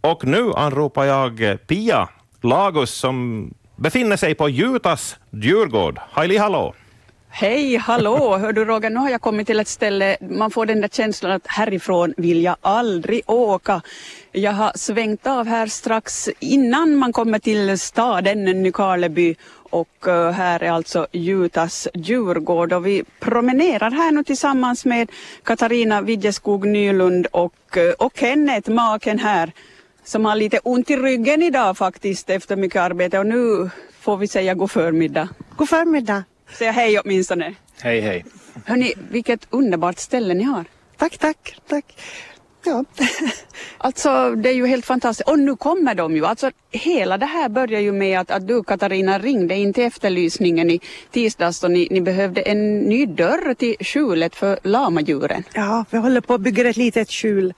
Och nu anropar jag Pia Lagus som befinner sig på Jutas djurgård. Hej, hallå! Hej, hallå! Hör du Roger, nu har jag kommit till ett ställe, man får den där känslan att härifrån vill jag aldrig åka. Jag har svängt av här strax innan man kommer till staden Nykarleby och här är alltså Jutas djurgård och vi promenerar här nu tillsammans med Katarina Widjeskog Nylund och Kenneth, maken här, som har lite ont i ryggen idag faktiskt efter mycket arbete och nu får vi säga god förmiddag. God förmiddag. Säg hej åtminstone. Hej, hej. Hörrni, vilket underbart ställe ni har. Tack. Ja. Alltså det är ju helt fantastiskt. Och nu kommer de ju. Alltså hela det här börjar ju med att du Katarina ringde in till efterlysningen i tisdags och ni behövde en ny dörr till skjulet för lamadjuren. Ja, vi håller på att bygga ett litet skjul.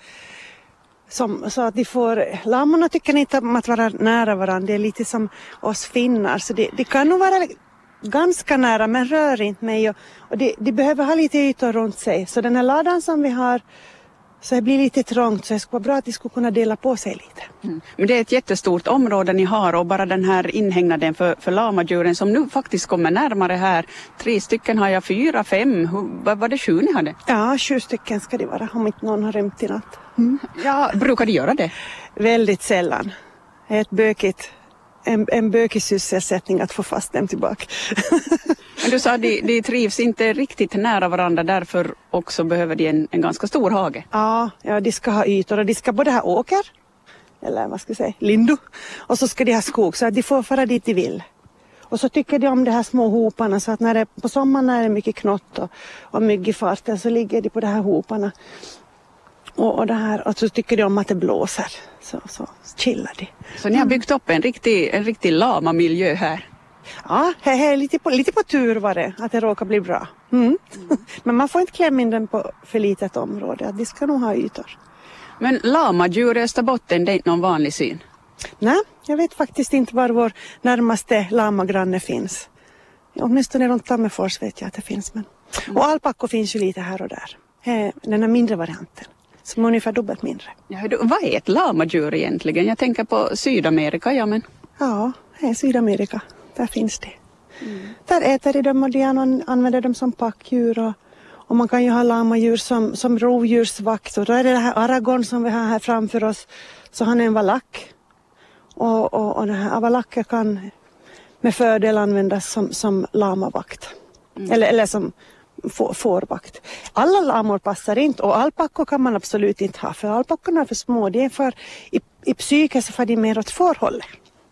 Så att de får, lamorna tycker inte om att vara nära varandra. Det är lite som oss finnar. Så det kan nog vara ganska nära men rör inte mig. Och de behöver ha lite ytor runt sig. Så den här ladan som vi har, så det blir lite trångt. Så det skulle vara bra att de skulle kunna dela på sig lite. Mm. Men det är ett jättestort område ni har och bara den här inhägnaden för lamadjuren som nu faktiskt kommer närmare här. 3 stycken har jag, 4, 5. Var det 7 ni hade? Ja, 7 stycken ska det vara om inte någon har rymt i natt. Ja, brukar de göra det? Väldigt sällan. Det är ett bökigt. En bökig sysselsättning att få fast dem tillbaka. Men du sa att de trivs inte riktigt nära varandra, därför också behöver de en ganska stor hage. Ja, de ska ha ytor och de ska både ha åker, eller vad ska jag säga, lindu, och så ska de ha skog så att de får fara dit de vill. Och så tycker de om de här små hoparna så att på sommaren när det är mycket knott och mygg i farten så ligger de på de här hoparna. Och så tycker de om att det blåser, så chillar de. Så ni har byggt upp en riktig lamamiljö här? Ja, lite på tur var det, att det råkar bli bra. Men man får inte klämma in den på för litet område, de ska nog ha ytor. Men lamadjur i Österbotten, det är inte någon vanlig syn? Nej, jag vet faktiskt inte var vår närmaste lamagranne finns. Åtminstone runt Tammerfors vet jag att det finns. Och alpackor finns ju lite här och där. Den här mindre varianten. Som är ungefär dubbelt mindre. Ja, vad är ett lamadjur egentligen? Jag tänker på Sydamerika, ja men. Ja, det är Sydamerika. Där finns det. Där äter de dem och de använder dem som packdjur. Och man kan ju ha lamadjur som rovdjursvakt. Och då är det här Aragorn som vi har här framför oss. Så han är en valack. Och den här avalacker kan med fördel användas som lamavakt. Eller som fårvakt. Alla lamor passar inte och alpackor kan man absolut inte ha för alpackorna är för små. Det är för i psyke så får de mer åt fårhållet.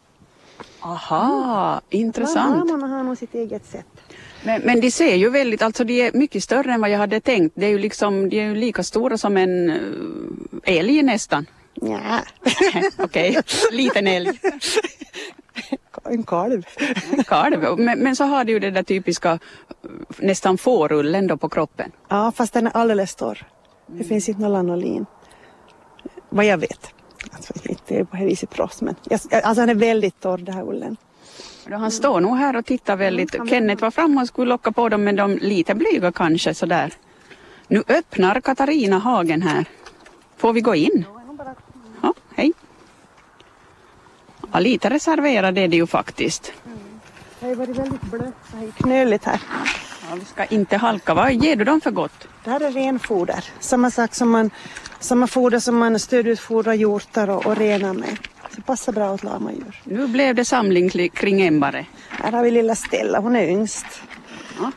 Aha, intressant. Lamorna har nog sitt eget sätt. Men de ser ju väldigt, alltså de är mycket större än vad jag hade tänkt. Det är ju liksom, de är ju lika stora som en älg nästan. Ja. Okej, liten älg. En kalv. En kalv. Men så har du ju det där typiska nästan fårullen då på kroppen. Ja, fast den är alldeles torr. Det finns inte någon lanolin. Vad jag vet. Alltså, det är på det viset proffs, men alltså han är väldigt torr, det här ullen. Han står nog här och tittar väldigt. Kenneth var framme och skulle locka på dem, men de lite blyga kanske sådär. Nu öppnar Katarina hagen här. Får vi gå in? Ja, hej. Ja, lite reserverad är det ju faktiskt. Det har varit väldigt blött, det är knöligt här. Ja, vi ska inte halka. Vad ger du dem för gott? Det här är renfoder. Samma sak samma foder som man stödutfodrar hjortar och renar med. Så passar bra åt lamadjur. Nu blev det samling kring Embare. Här har vi lilla Stella, hon är yngst. Ja.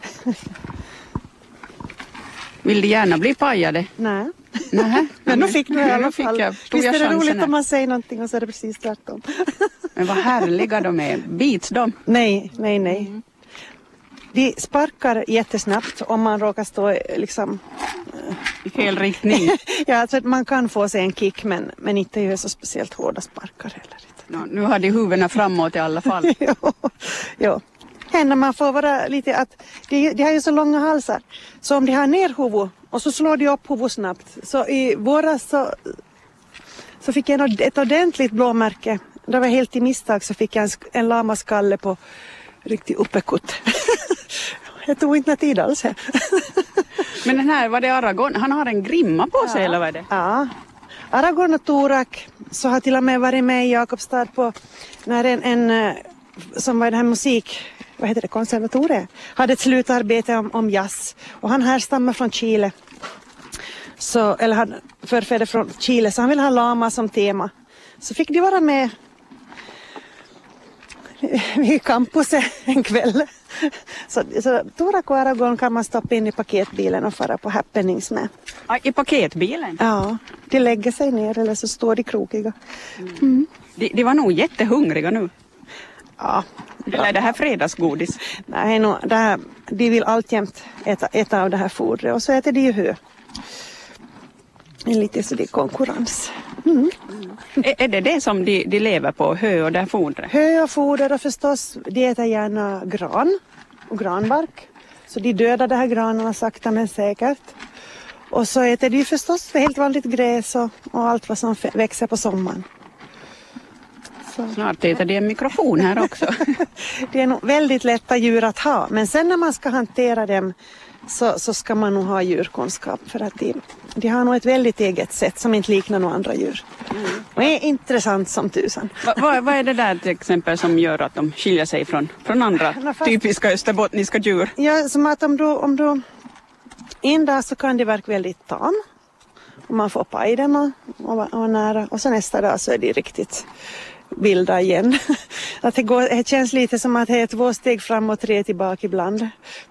Vill de gärna bli pajade? Nej. Nej. Men nu fick du i alla fall. Visst är det roligt här. om man säger någonting och så är det precis tvärtom. Men vad härliga de är. Bits de? Nej. De sparkar jättesnabbt om man råkar stå liksom i fel riktning. Ja, alltså man kan få sig en kick men inte gör så speciellt hårda sparkar heller. No, nu har de huvudena framåt i alla fall. Jo. Händer man får vara lite att de har ju så långa halsar. Så om de har ner huvud och så slår de upp huvud snabbt. Så i våras så fick jag ett ordentligt blåmärke. Det var helt i misstag så fick jag en lamaskalle på riktigt uppekutt. Jag tog inte tid alls här. Men den här, var det Aragorn? Han har en grimma på sig eller vad är det? Ja, Aragorn och Torak så har till och med varit med i Jakobstad på när en som var i det här konservatoriet hade ett slutarbete om jazz. Och han härstammar från Chile. Eller han förfäder från Chile, så han vill ha lama som tema. Så fick de vara med i campuset en kväll. Så Torak och Aragorn kan man stoppa in i paketbilen och fara på happenings med. I paketbilen? Ja, de lägger sig ner eller så står de krokiga. Mm. De var nog jättehungriga nu. Ja. Eller är det här fredagsgodis? Nej, de vill alltjämt äta av det här fodret och så äter de ju hö. Lite så det är konkurrens. Mm. Är det som de lever på, hö och det här fodret? Hö och foder och förstås, de äter gärna gran och granbark. Så de dödar de här granarna sakta men säkert. Och så äter de förstås helt vanligt gräs och allt vad som växer på sommaren. Så. Snart äter de en mikrofon här också. Det är nog väldigt lätta djur att ha, men sen när man ska hantera dem så ska man nog ha djurkunskap för att de har nog ett väldigt eget sätt som inte liknar några andra djur. Och är intressant som tusan. Vad är det där till exempel som gör att de skiljer sig från andra typiska österbottniska djur? Ja, som att om du en dag så kan de verka väldigt tam. Och man får paj dem och nära. Och så nästa dag så är de riktigt vilda igen. Att det känns lite som att det är 2 steg fram och 3 tillbaka ibland.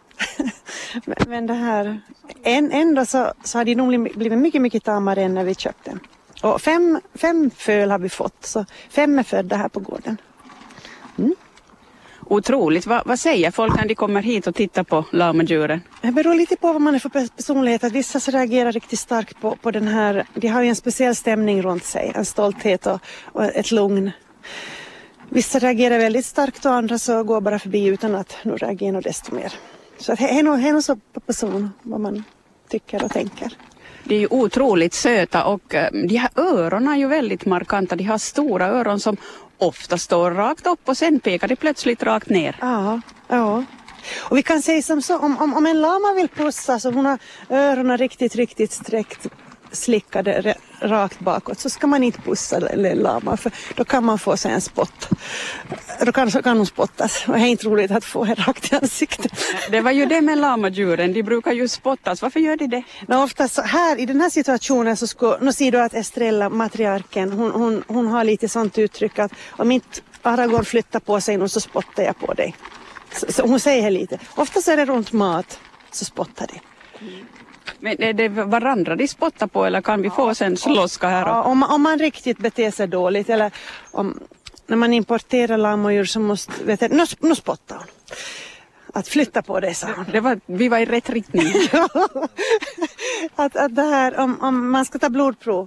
Men det här, ändå så har de nog blivit mycket, mycket tamare än när vi köpte. Och 5 föl har vi fått, så 5 är födda här på gården. Mm. Otroligt. Vad säger folk när de kommer hit och tittar på lamadjuren? Det beror lite på vad man är för personlighet. Att vissa så reagerar riktigt starkt på den här. De har ju en speciell stämning runt sig. En stolthet och ett lugn. Vissa reagerar väldigt starkt och andra så går bara förbi utan att nu reagera något desto mer. Så det är nog så på person vad man tycker och tänker. De är ju otroligt söta och de här öronen är ju väldigt markanta. De har stora öron som ofta står rakt upp och sen pekar de plötsligt rakt ner. Ja. Och vi kan säga som så, om en lama vill pussa så hon har öronen riktigt sträckt slickade rakt bakåt så ska man inte pussa en lama för då kan man få sig en spott. Då kan hon spottas och det är inte roligt att få här rakt i ansiktet. Det var ju det med lamadjuren, de brukar ju spottas. Varför gör de det? Ofta så här i den här situationen så nu ser du att Estrella, matriarken, hon har lite sånt uttryck att om inte Aragorn flyttar på sig nu så spottar jag på dig. Så hon säger lite. Ofta så är det runt mat så spottar de. Men är det varandra de spottar på eller kan vi få sen slåska här? Ja, om man riktigt beter sig dåligt eller när man importerar lamadjur så måste, nu spottar hon. Att flytta på det, sa hon. Vi var i rätt riktning. att det här, om man ska ta blodprov.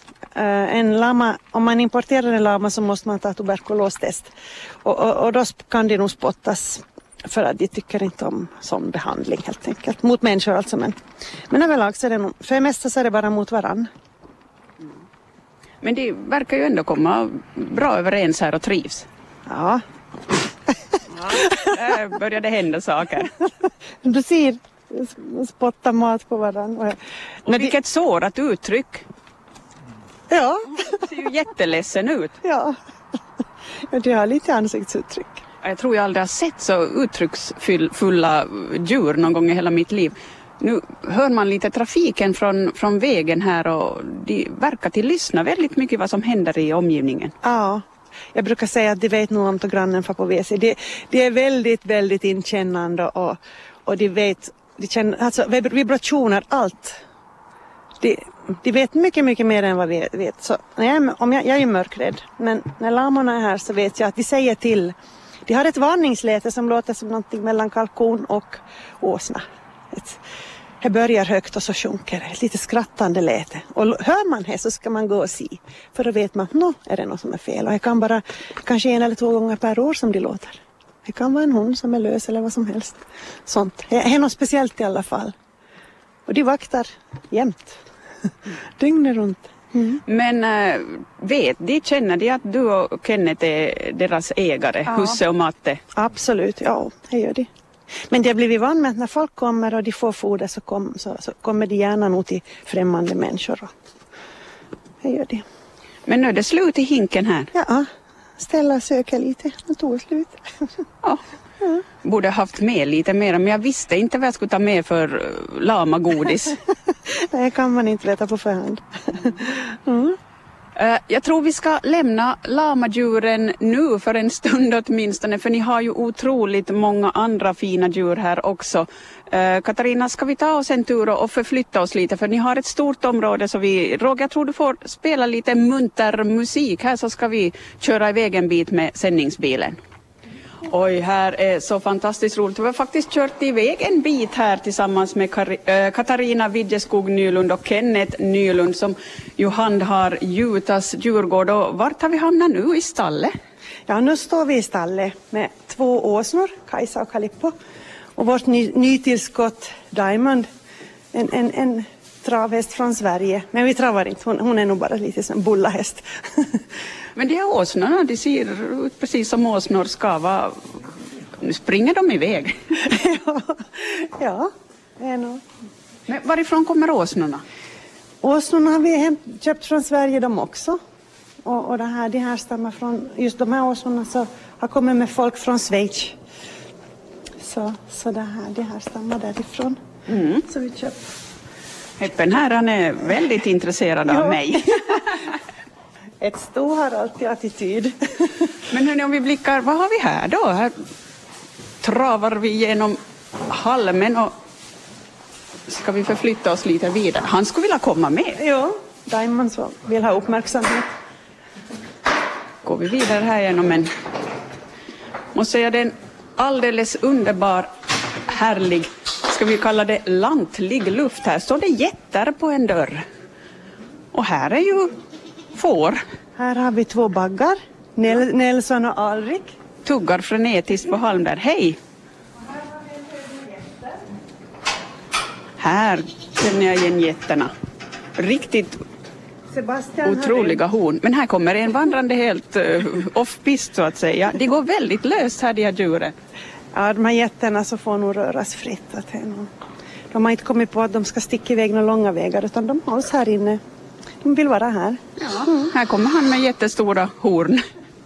Om man importerar en lama så måste man ta tuberkulostest. Och då kan det nog spottas. För att de tycker inte om sån behandling helt enkelt. Mot människor alltså. Men överlag så är det nog, för det mesta så är det bara mot varann. Men de verkar ju ändå komma bra överens här och trivs. Ja. Där började hända saker. Du ser, spotta mat på varann. Och vilket sårat uttryck. Ja. Det ser ju jätteledsen ut. Ja. Du har lite ansiktsuttryck. Jag tror jag aldrig har sett så uttrycksfulla djur någon gång i hela mitt liv. Nu hör man lite trafiken från vägen här och de verkar till lyssna väldigt mycket vad som händer i omgivningen. Ja, jag brukar säga att de vet nog om att grannen får på WC. De är väldigt, väldigt inkännande och de känner alltså vibrationer, allt. De vet mycket, mycket mer än vad vi vet. Så, jag är ju mörkrädd, men när lamorna är här så vet jag att de säger till. De har ett varningsläte som låter som någonting mellan kalkon och åsna. Det börjar högt och så sjunker det. Ett lite skrattande läte. Och hör man det så ska man gå och se. För då vet man att är det något som är fel. Och det kan bara kanske 1 eller 2 gånger per år som de låter. Det kan vara en hund som är lös eller vad som helst. Sånt. Det är något speciellt i alla fall. Och de vaktar jämt. Dygnet runt. Mm. Men känner de att du och Kenneth är deras ägare, husse och matte? Absolut, ja, det gör de. Men det har blivit van med att när folk kommer och de får foder så kommer de gärna nog till främmande människor. det gör de. Men nu är det slut i hinken här. Ja, Stella söker lite. Det tog slut. Ja. Borde haft med lite mer, men jag visste inte vad jag skulle ta med för lamagodis. Det kan man inte veta på förhand. Jag tror vi ska lämna lamadjuren nu för en stund åtminstone, för ni har ju otroligt många andra fina djur här också. Katarina, ska vi ta oss en tur och förflytta oss lite, för ni har ett stort område, så Roger, jag tror du får spela lite munter musik här, så ska vi köra iväg en bit med sändningsbilen. Oj, här är så fantastiskt roligt. Vi har faktiskt kört iväg en bit här tillsammans med Katarina Widjeskog Nylund och Kenneth Nylund som ju handhar Jutas djurgård. Och vart har vi hamnat nu i stallet? Ja, nu står vi i stallet med 2 åsnor, Kajsa och Kalippo. Och vårt nytillskott Diamond, en travhäst från Sverige. Men vi travar inte, hon är nog bara lite som en bullahäst. Men de här åsnorna, de ser ut precis som åsnor ska vara. Nu springer de iväg. Ja, det är nog. Men varifrån kommer åsnorna? Åsnorna har vi köpt från Sverige de också. Och de här stammar från, just de här åsnorna så har kommit med folk från Schweiz. Så det här stammar därifrån. Så vi köper. Heppen här, han är väldigt intresserad av mig. Ett sto har alltid attityd. Men hörni, om vi blickar, vad har vi här då? Här travar vi genom halmen och ska vi förflytta oss lite vidare. Han skulle vilja komma med. Ja, Diamond så vill ha uppmärksamhet. Går vi vidare här genom en, måste säga, det är en alldeles underbar, härlig, ska vi kalla det lantlig luft. Här står det getter på en dörr. Och här är ju får. Här har vi 2 baggar, Nelson och Alrik. Tuggar frenetiskt på halm där. Hej! Här känner jag igen getterna. Riktigt Sebastian otroliga horn. Men här kommer en vandrande helt off-pist så att säga. De går väldigt löst här, de här djuren. Ja, de här getterna så får nog röras fritt. De har inte kommit på att de ska sticka iväg några långa vägar, utan de hålls här inne. De vill vara här. Ja, här kommer han med jättestora horn.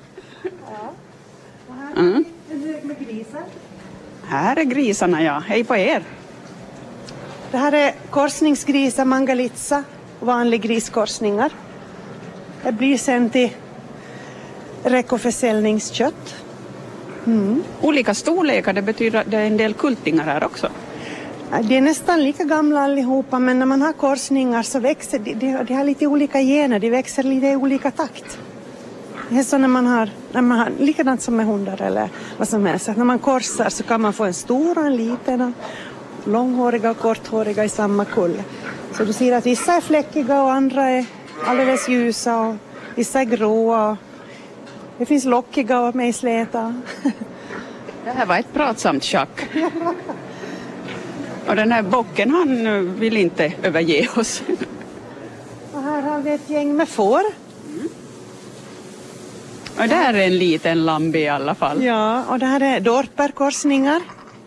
Med grisar. Här är grisarna, ja. Hej på er. Det här är korsningsgrisar, mangalitsa, vanlig griskorsningar. Det blir sen till räckoförsäljningskött. Olika storlekar, det betyder att det är en del kultingar här också. De är nästan lika gamla allihopa, men när man har korsningar så växer de har lite olika gener, de växer lite i olika takt. Det är så när man har likadant som med hundar eller vad som helst, att när man korsar så kan man få en stor och en liten, och långhåriga och korthåriga i samma kull. Så du ser att vissa är fläckiga och andra är alldeles ljusa och vissa är gråa. Det finns lockiga och mejsläta. Det här var ett pratsamt schack. Och den här bocken, han vill inte överge oss. Och här har vi ett gäng med får. Och där är en liten lambi i alla fall. Ja, och det här är dorperkorsningar.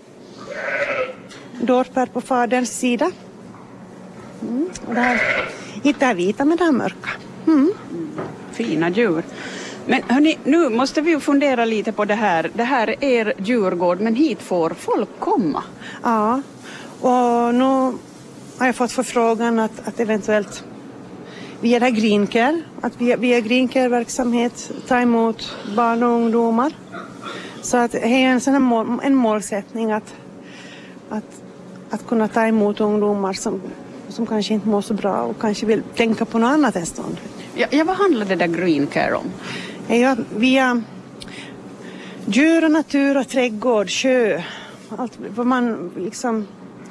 Dorper på faderns sida. Och det här, inte är vita men det är mörka. Fina djur. Men hörni, nu måste vi ju fundera lite på det här. Det här är er djurgård, men hit får folk komma. Ja, och nu har jag fått förfrågan att eventuellt via det här Green Care, att via Green Care-verksamhet ta emot barn och ungdomar. Så att det är en sån här en målsättning att kunna ta emot ungdomar som kanske inte mår så bra och kanske vill tänka på något annat en stund. Ja, vad handlar det där Green Care om? Ja, via djur och natur och trädgård, sjö, allt vad man liksom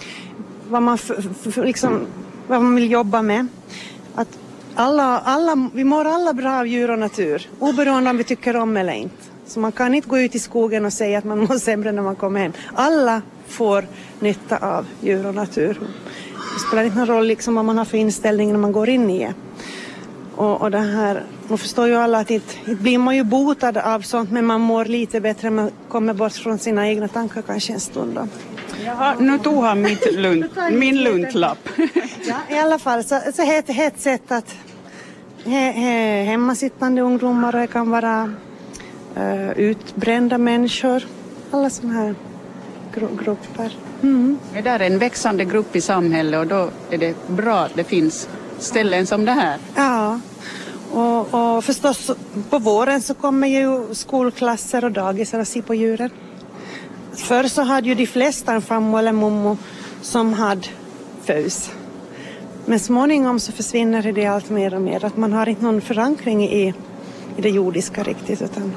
vad man vill jobba med. Att vi mår alla bra av djur och natur, oberoende om vi tycker om eller inte. Så man kan inte gå ut i skogen och säga att man mår sämre när man kommer hem. Alla får nytta av djur och natur. Det spelar inte någon roll liksom vad man har för inställning när man går in i det. Och det här, man förstår ju alla att inte blir man ju botad av sånt, men man mår lite bättre när man kommer bort från sina egna tankar kanske en stund då. Jaha, nu tog han min luntlapp. Ja, i alla fall så är det ett sätt hemmasittande ungdomar och det kan vara utbrända människor. Alla sådana här grupper. Det där är en växande grupp i samhället och då är det bra att det finns ställen som det här. Ja, och förstås på våren så kommer ju skolklasser och dagisar att se på djuren. Förr så hade ju de flesta en farmor eller mommo som hade fös. Men småningom så försvinner det allt mer och mer. Att man har inte någon förankring i det jordiska riktigt. Utan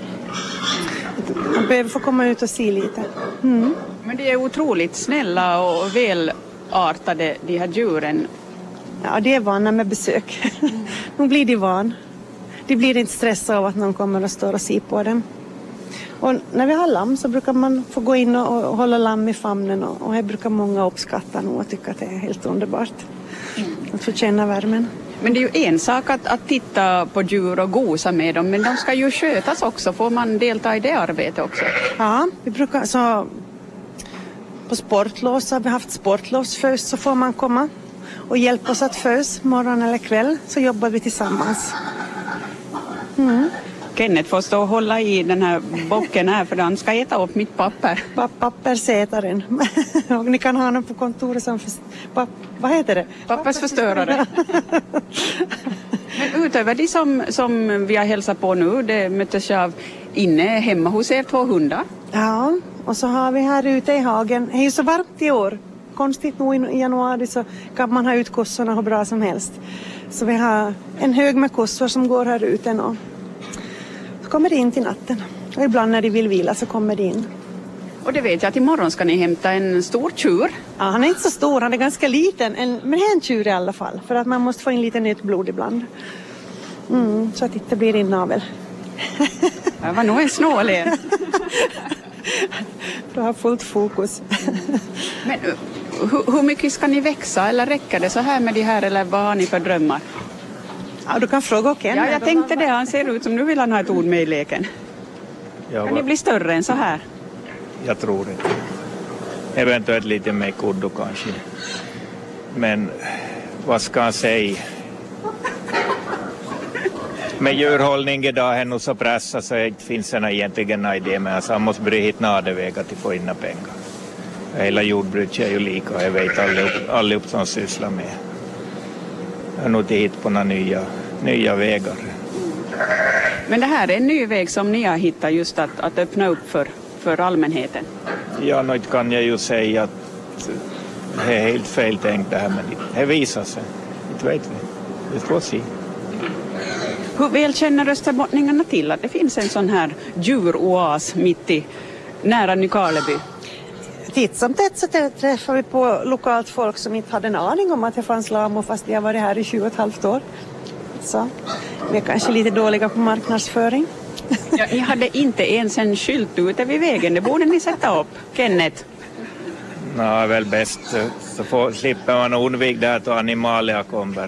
man behöver få komma ut och se lite. Men de är otroligt snälla och välartade, de här djuren. Ja, det är vana med besök. Nu blir de van. De blir inte stressade av att någon kommer och står och ser på dem. Och när vi har lamm så brukar man få gå in och hålla lamm i famnen. Och här brukar många uppskatta nog och tycka att det är helt underbart. Att få känna värmen. Men det är ju en sak att titta på djur och gosa med dem, men de ska ju skötas också. Får man delta i det arbetet också? Ja, vi brukar så på sportlov så har vi haft sportlovsfös, så får man komma och hjälpa oss att fös morgon eller kväll, så jobbar vi tillsammans. Kenneth får stå och hålla i den här bocken här för han ska äta upp mitt papper. Pappersätaren. Och ni kan ha honom på kontoret som vad heter det? Pappersförstörare. Men utöver de som vi har hälsat på nu, det möttes jag av inne hemma hos er 2 hundar. Ja, och så har vi här ute i hagen. Det är ju så varmt i år. Konstigt nog i januari så kan man ha ut kossorna hur bra som helst. Så vi har en hög med kossor som går här ute och så kommer det in till natten. Och ibland när de vill vila så kommer det in. Och det vet jag att imorgon ska ni hämta en stor tjur. Ja, han är inte så stor, han är ganska liten. Men det är en tjur i alla fall. För att man måste få in lite nytt blod ibland. Så att det inte blir innavel. Det var nog en snål. Du har fullt fokus. Men hur mycket ska ni växa? Eller räcker det så här med de här? Eller vad har ni för drömmar? Ja, du kan fråga Ken. Ja, jag tänkte det. Han ser ut som nu vill han ha ett ord med i leken. Kan ni bli större än så här? Jag tror inte. Eventuellt lite mer kuddo kanske. Men vad ska jag säga? Med djurhållning idag är nog så pressat så det finns det egentligen en idé med. Alltså, man måste börja hitta några vägar till att få in pengar. Hela jordbruket är ju lika och jag vet allihop som sysslar med. Jag har nog inte hittat på några nya vägar. Men det här är en ny väg som ni har hittat just att öppna upp för allmänheten. Ja, nu kan jag ju säga att det är helt fel tänkt det här, men det visar sig. Det vet vi. Vi får se. Hur väl känner österbottningarna till att det finns en sån här djuroas mitt i nära Nykarleby? Titt som tätt så träffar vi på lokalt folk som inte hade en aning om att det fanns lamo fast de har varit här i 7,5 år. Så vi är kanske lite dåliga på marknadsföring. Ja, ni hade inte ens en skylt ute vid vägen, det borde ni sätta upp. Kenneth? Nej, väl bäst så slipper man undvika det att animalia kommer.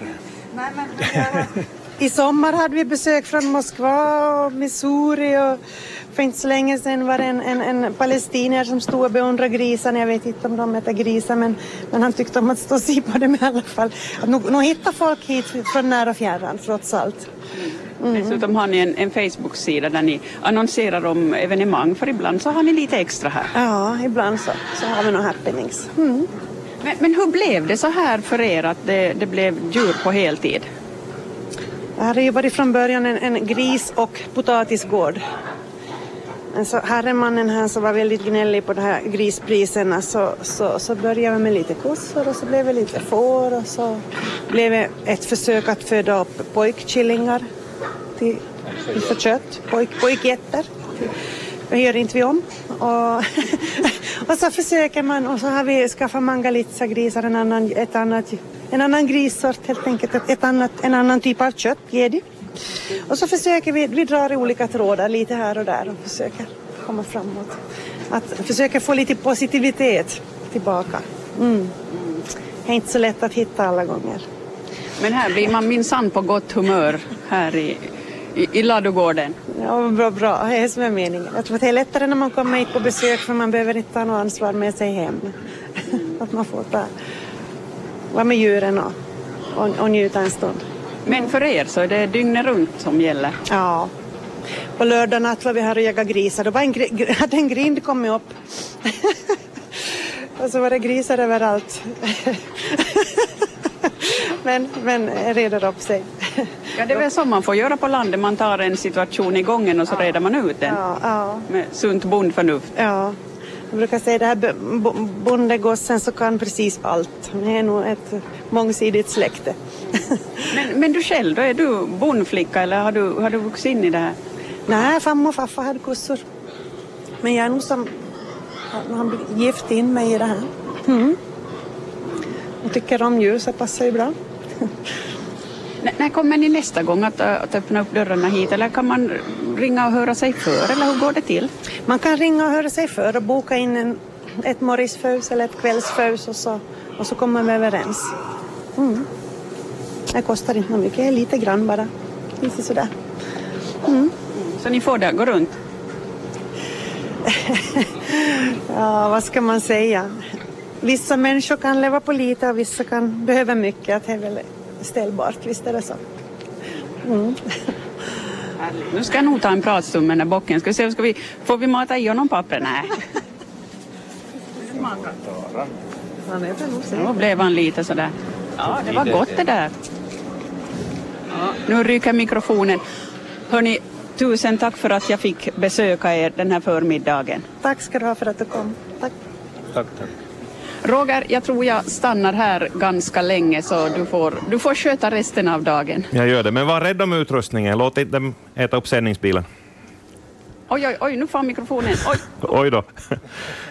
I sommar hade vi besök från Moskva och Missouri och för inte så länge sedan var det en palestinier som stod och beundrade grisarna. Jag vet inte om de äter grisar men han tyckte om att stå och se på dem i alla fall. Nu hittar folk hit från nära och fjärran trots allt. Dessutom har ni en Facebook-sida där ni annonserar om evenemang, för ibland så har ni lite extra här. Ja, ibland så har vi några happenings. Men hur blev det så här för er att det blev djur på heltid? Det hade ju varit från början en gris- och potatisgård. Men så herremannen här som var väldigt gnällig på de här grispriserna så började vi med lite kossor och så blev det lite får och så blev det ett försök att föda upp pojkkillingar för kött, pojkgetter. Det gör inte vi om. Och så försöker man och så har vi skaffat mangalitsa-grisar, en annan grissort helt enkelt, en annan typ av kött, gedi. Och så försöker vi drar i olika trådar lite här och där och försöker komma framåt. Att försöka få lite positivitet tillbaka. Det är inte så lätt att hitta alla gånger. Men här blir man minsann på gott humör här i ladugården. Ja, bra. Det är som är meningen. Jag tror att det är lättare när man kommer hit på besök för man behöver inte ta något ansvar med sig hem. Att man får vara med djuren och njuta en stund. Men för er så är det dygnet runt som gäller. Ja. På lördag natt var vi här och jagade grisar. Då var hade en grind kommit upp. Och så var det grisar överallt. men reder upp sig. Ja, det är väl så man får göra på landet. Man tar en situation i gången och så reder man ut den. Ja. Med sunt bondförnuft. Ja. Jag brukar säga det här bondegossen så kan precis allt. Det är nog ett mångsidigt släkte. Men du själv då, är du bondflicka eller har du vuxit in i det här? Nej, farmor och farfar hade kossor. Men jag är nog som han gift in mig i det här. Jag tycker om djur så passar ju bra. När kommer ni nästa gång att öppna upp dörrarna hit? Eller kan man ringa och höra sig för? Eller hur går det till? Man kan ringa och höra sig för och boka in ett morrisfös eller ett kvällsfös och så kommer vi överens. Det kostar inte mycket, det är lite grann bara. Lite sådär. Så ni får det gå runt? Ja, vad ska man säga? Vissa människor kan leva på lite och vissa kan behöva mycket. Det är väl ställbart, visst är det så. Nu ska jag nog ta en pratstund med den här bocken. Ska vi se, får vi mata i honom papper? Nej. Då blev han lite sådär. Ja, det var gott det där. Ja, nu ryker mikrofonen. Hörni, tusen tack för att jag fick besöka er den här förmiddagen. Tack ska du ha för att du kom. Tack. Tack. Roger, jag tror jag stannar här ganska länge så du får sköta resten av dagen. Jag gör det, men var rädd om utrustningen. Låt inte dem äta upp sändningsbilen. Oj, nu får mikrofonen. Oj. Oj då.